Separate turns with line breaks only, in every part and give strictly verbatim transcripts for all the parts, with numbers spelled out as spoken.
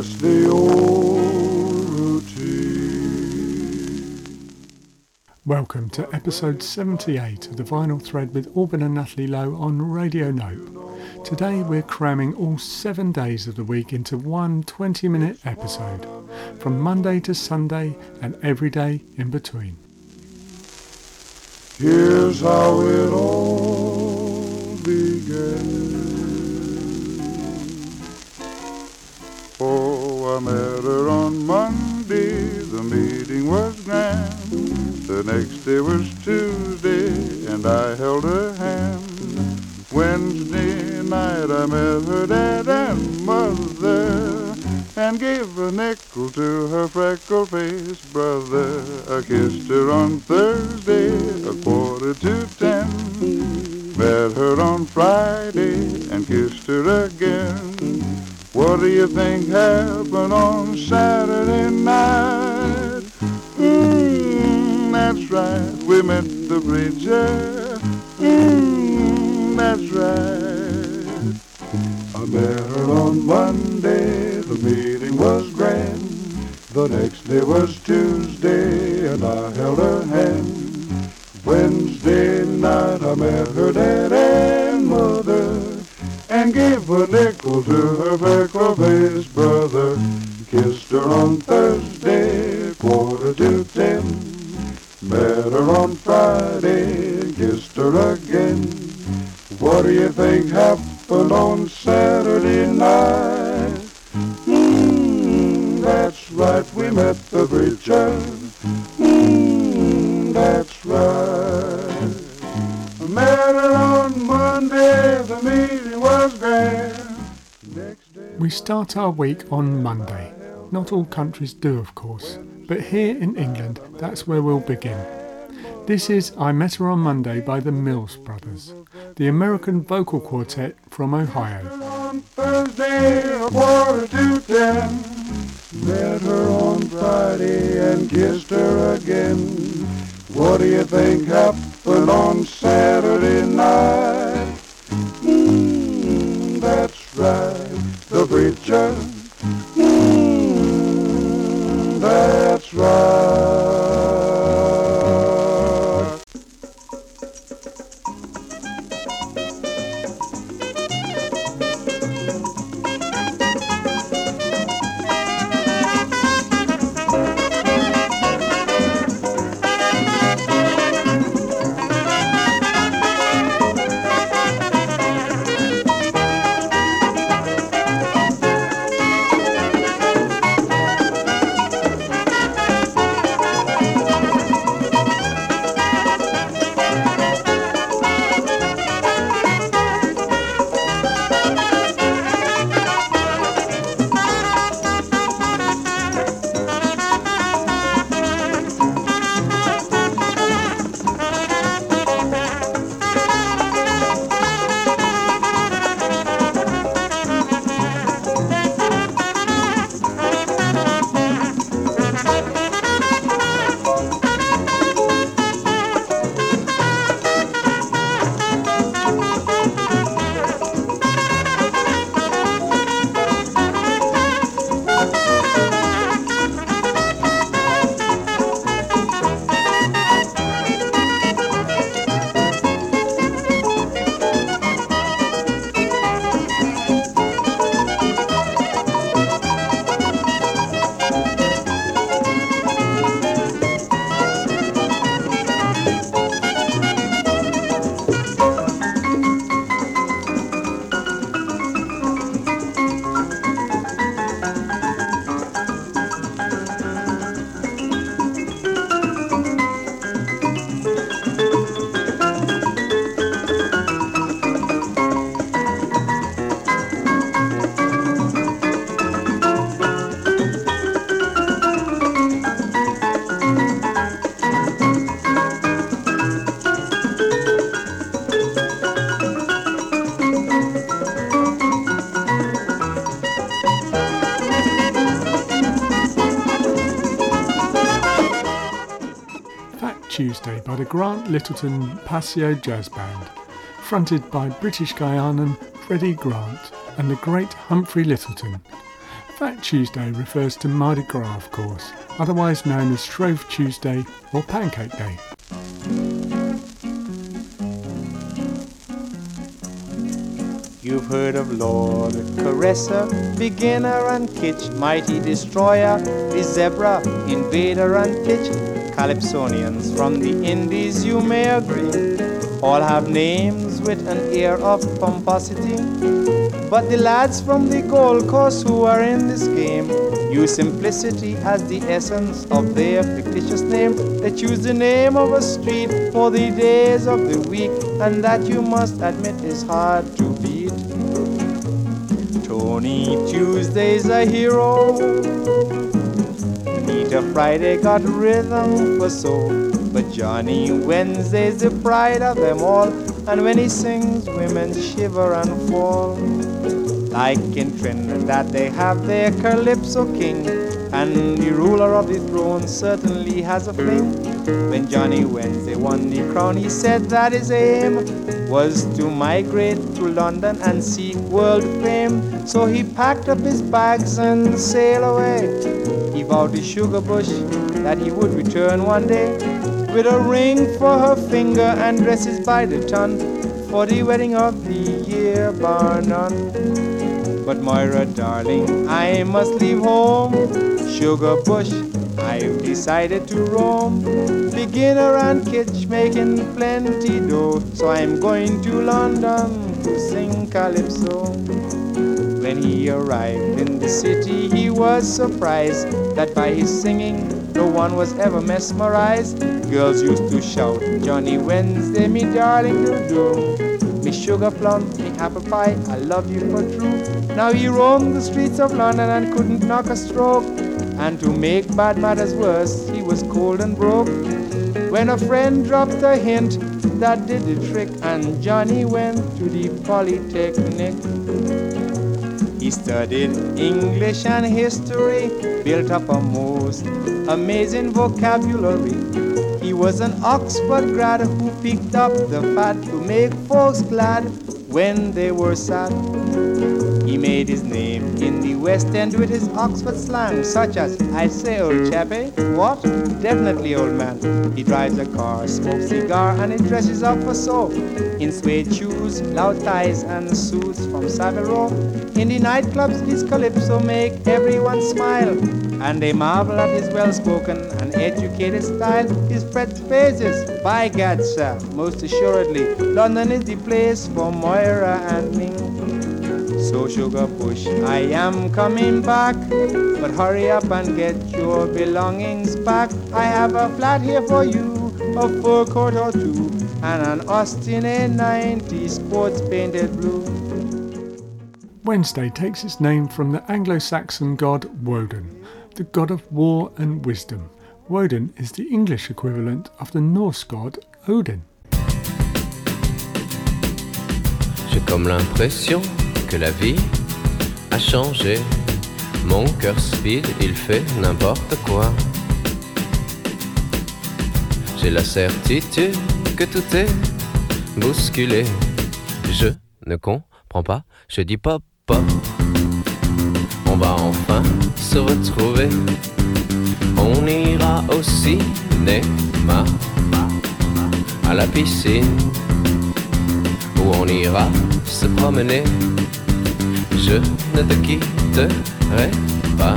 that's the old routine.
Welcome to episode seventy-eight of the Vinyl Thread with Albin and Natalie Lowe on Radio Nope. Today we're cramming all seven days of the week into one twenty-minute episode, from Monday to Sunday and every day in between.
Here's how it all began. Oh, I met her on Monday, the meeting was grand. The next day was Tuesday, and I held her hand. Wednesday night I met her dad and mother, and gave a nickel to her freckle-faced brother. I kissed her on Thursday, a quarter to ten. Met her on Friday, and kissed her again. What do you think happened on Saturday night? Mm, that's right, we met the preacher. Mm, that's right. I met her on Monday, the meeting was grand. The next day was Tuesday, and I held her hand. Wednesday night I met her dad and mother, and gave a nickel to her freckle-faced brother. Kissed her on Thursday, quarter to ten. Met her on Friday, and kissed her again. What do you think happened on Saturday night? Mm, that's right, we met the preacher. Mm, that's right. I met her on Monday, the meeting was grand. Next day
We start our week on Monday. Not all countries do, of course, but here in England, that's where we'll begin. This is I Met Her on Monday by the Mills Brothers, the American vocal quartet from Ohio.
on Thursday, a quarter to ten. Met her on Friday and kissed her again. What do you think happened on Saturday night? Mm, that's right, the preacher. Mm, that's right.
Tuesday by the Grant Littleton Paseo Jazz Band, fronted by British Guyanan Freddie Grant and the great Humphrey Lyttelton. Fat Tuesday refers to Mardi Gras, of course, otherwise known as Shrove Tuesday or Pancake Day.
You've heard of Lord Caresser, beginner and kitsch, mighty destroyer, the zebra, invader and pitch. Calypsonians from the Indies, you may agree, all have names with an air of pomposity. But the lads from the Gold Coast who are in this game use simplicity as the essence of their fictitious name. They choose the name of a street for the days of the week, and that you must admit is hard to beat. Tony Tuesday's a hero, Peter Friday got rhythm for soul, but Johnny Wednesday's the pride of them all, and when he sings, women shiver and fall. Like in Trinidad, they have their Calypso king, and the ruler of the throne certainly has a fling. When Johnny Wednesday won the crown, he said that his aim was to migrate to London and seek world fame. So he packed up his bags and sailed away. He vowed to Sugar Bush that he would return one day with a ring for her finger and dresses by the ton for the wedding of the year, bar none. But Moira, darling, I must leave home. Sugar Bush, I've decided to roam. Beginner and kitsch, making plenty dough, so I'm going to London to sing Calypso. When he arrived in the city, he was surprised that by his singing no one was ever mesmerized. Girls used to shout, Johnny Wednesday, me darling, do do. Me sugar plum, me apple pie, I love you for true. Now he roamed the streets of London and couldn't knock a stroke, and to make bad matters worse, he was cold and broke. When a friend dropped a hint, that did the trick, and Johnny went to the Polytechnic. He studied English and history, built up a most amazing vocabulary. He was an Oxford grad who picked up the fat to make folks glad when they were sad. He made his name in the West End with his Oxford slang, such as, I say, old chappie, what? Definitely, old man. He drives a car, smokes cigar, and he dresses up for so, in suede shoes, loud ties, and suits from Savile Row. In the nightclubs, his calypso make everyone smile, and they marvel at his well-spoken and educated style. His Fred phrases, by gad, sir, most assuredly, London is the place for Moira and me. So Sugar Bush, I am coming back, but hurry up and get your belongings back. I have a flat here for you, a fur coat or two, and an Austin A ninety sports painted blue.
Wednesday takes its name from the Anglo-Saxon god Woden, the god of war and wisdom. Woden is the English equivalent of the Norse god Odin.
J'ai comme l'impression que la vie a changé. Mon cœur speed, il fait n'importe quoi. J'ai la certitude que tout est bousculé. Je ne comprends pas, je dis pas pas. On va enfin se retrouver. On ira au cinéma, à la piscine, où on ira se promener. Je ne te quitterai pas.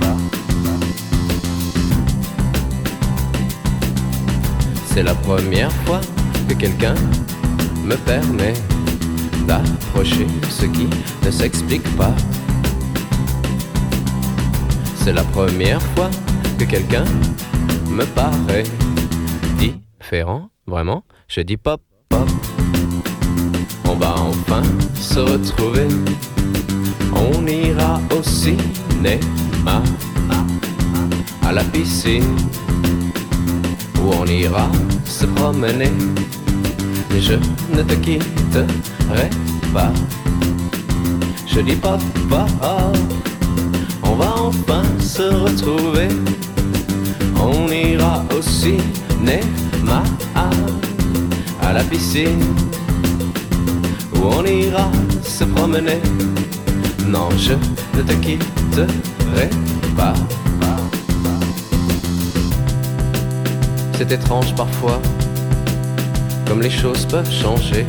C'est la première fois que quelqu'un me permet d'approcher ce qui ne s'explique pas. C'est la première fois que quelqu'un me paraît différent, vraiment, je dis pop pop. On va enfin se retrouver. On ira au cinéma, à la piscine, où on ira se promener. Mais je ne te quitterai pas. Je dis pas pas. On va enfin se retrouver. On ira au cinéma, à la piscine, où on ira se promener. Non, je ne te quitterai pas. C'est étrange parfois, comme les choses peuvent changer.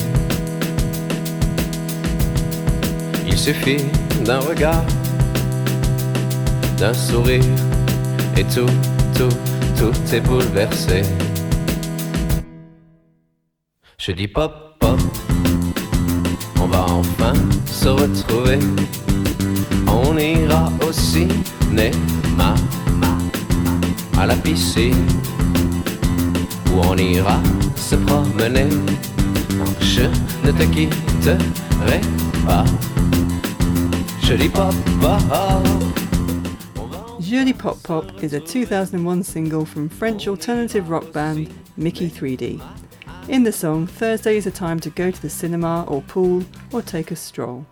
Il suffit d'un regard, d'un sourire, et tout, tout, tout est bouleversé. Je dis pop, pop, on va enfin se retrouver. On ira au cinéma, à la piscine, où on ira se promener. Non, je ne te quitterai pas. Je dis pop, pop.
Joli Pop Pop is a two thousand one single from French alternative rock band Mickey three D. In the song, Thursday is a time to go to the cinema or pool or take a stroll.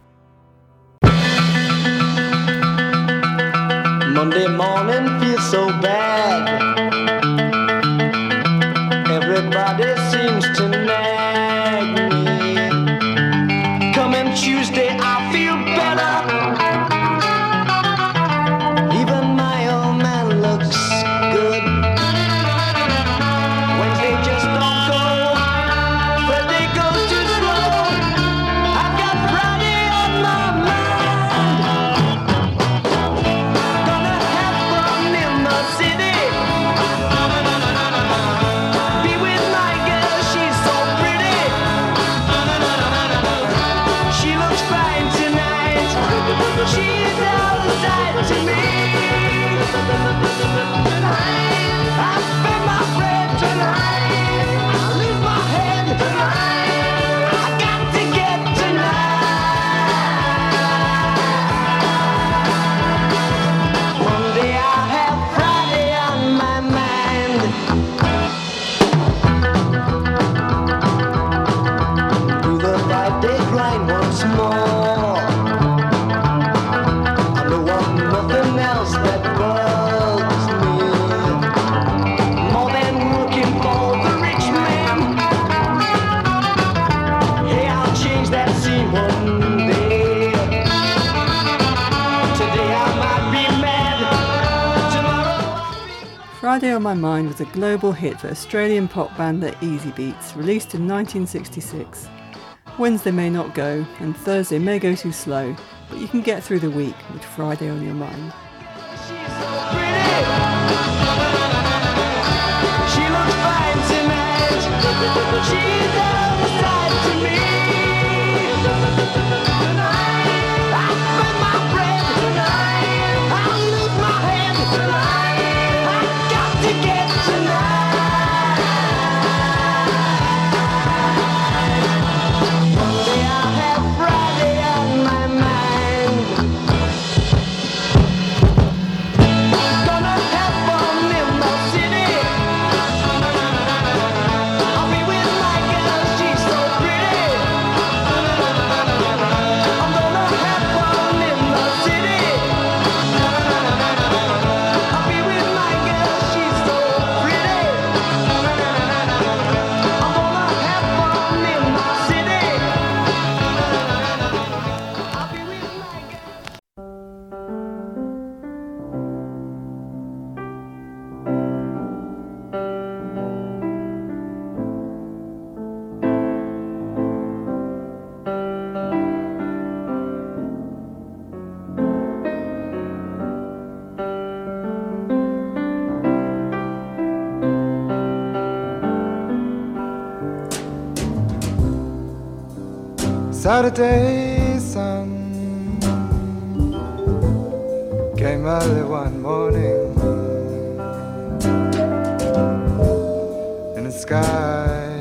Monday morning feels so bad. Everybody seems to nag me. Coming Tuesday I feel better. Even my old man looks good. Wednesday just don't go. Thursday goes too slow. I've got Friday on my mind. Gonna have fun in the city. Be with my girl, she's so pretty. She looks fine tonight. She's outside to me. I spend my bread tonight. I lose my head tonight. I got to get tonight. Monday I have Friday on my mind. Do the five-day grind once more. I don't want nothing else that bugs me more than working for the rich man. Hey, I'll change that scene one day. Today I might be mad. Tomorrow I'll be...
Friday on My Mind was a global hit for Australian pop band The Easy Beats, released in nineteen sixty-six. Wednesday may not go, and Thursday may go too slow, but you can get through the week with Friday on your mind.
She's so pretty. She looks fine tonight. She's outside to me. Tonight, I spend my bread tonight. I lose my head tonight. I got to get tonight. Monday I have Friday on my mind. Gonna have fun in the city. I'll be with my girl, she's so pretty. I'm gonna have fun in the city. I'll be with my girl, she's so pretty. I'm gonna have fun in the city. I'll be with my girl.
Saturday sun came early one morning, in the sky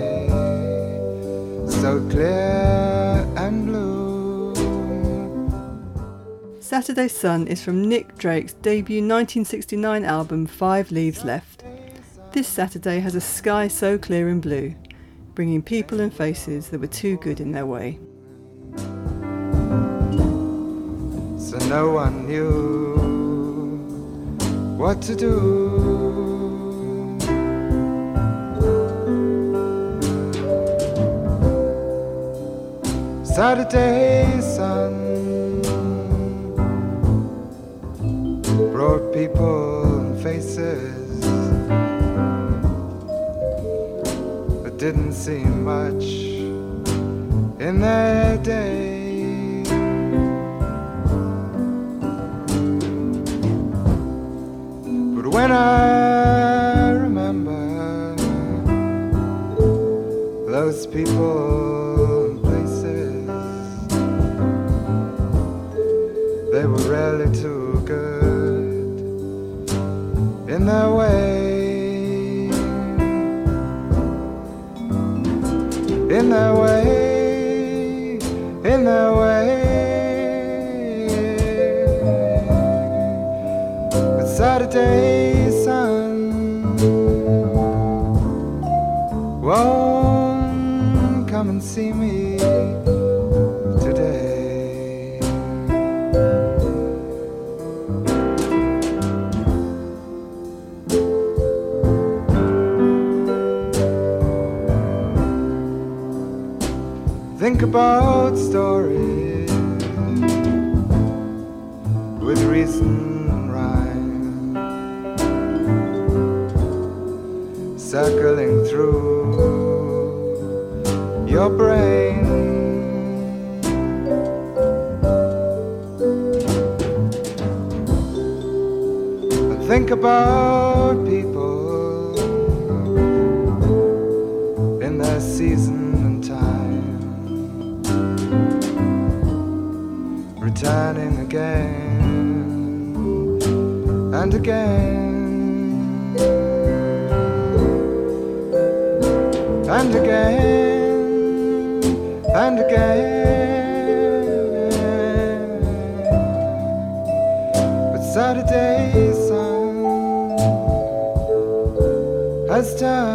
so clear and blue.
Saturday Sun is from Nick Drake's debut nineteen sixty-nine album Five Leaves Left. This Saturday has a sky so clear and blue, bringing people and faces that were too good in their way.
So no one knew what to do. Saturday sun wrote people and faces that didn't seem much in their day. But when I remember those people and places, they were rarely too good in their way, in their way, in their way. But Saturday sun won't come and see me today. Think about stories with reason and rhyme, circling through your brain. And think about people in their season and time, returning again and again and again and again. But Saturday sun has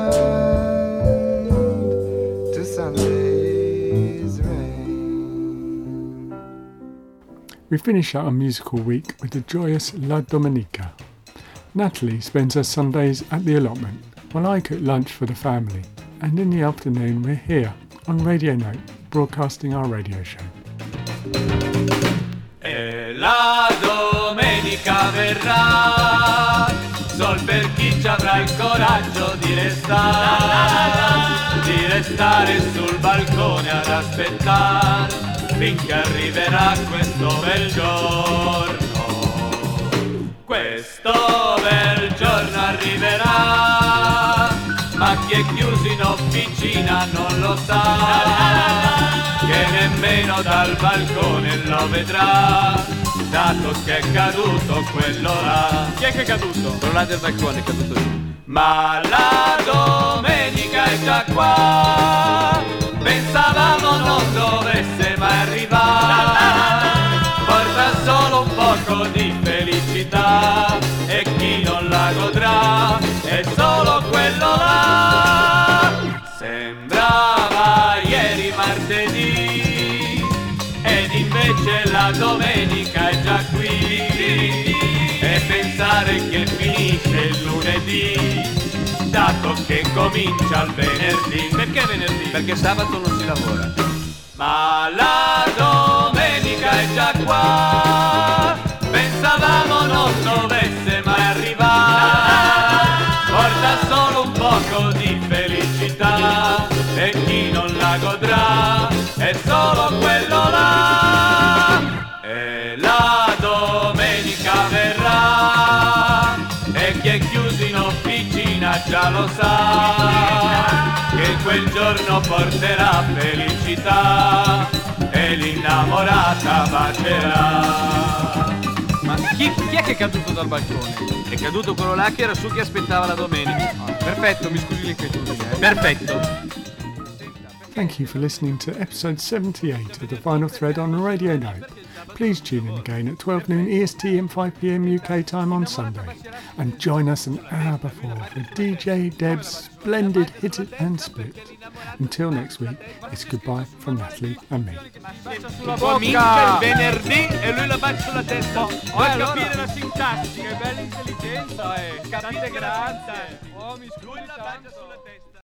turned to Sunday's rain.
We finish our musical week with the joyous La Domenica. Natalie spends her Sundays at the allotment, while I cook lunch for the family, and in the afternoon we're here on Radio Note, broadcasting our radio show.
E la domenica verrà, sol per chi ci avrà il coraggio di restare, di restare sul balcone ad aspettare finché arriverà questo bel giorno. Questo bel giorno arriverà, ma chi è chiuso in officina non lo sa, che nemmeno dal balcone lo vedrà, dato che è caduto quello là. Chi è che è caduto? Quello là del balcone è caduto lì. Ma la domenica è già qua, pensavamo non dovesse mai arrivare, porta solo un poco di felicità e chi non la godrà è solo quello là. Sembrava ieri martedì ed invece la domenica è già qui, e pensare che finisce il lunedì, dato che comincia il venerdì. Perché venerdì? Perché sabato non si lavora. Ma la domenica è già qua, pensavamo non dovesse mai arrivare, porta solo un poco di felicità e chi non la godrà è solo quello là. E la domenica verrà e chi è chiuso in officina già lo sa, che quel giorno porterà felicità e l'innamorata bacerà. Ma chi, chi è che è caduto dal balcone? È caduto quello là che era su che aspettava la domenica. Ah, perfetto, mi scusi l'inquietudine. Eh? Perfetto.
Thank you for listening to episode seventy-eight of the Vinyl Thread on Radio Note. Please tune in again at twelve noon E S T and five p m U K time on Sunday, and join us an hour before for D J Deb's splendid Hit It and Split. Until next week, it's goodbye from Natalie and me.
Comincia il venerdì e lui la bacia sulla testa. Vuoi oh, capire allora la sintassi? Che bella intelligenza, eh. Capire grazie. Oh, mi scusi, la bacia sulla testa.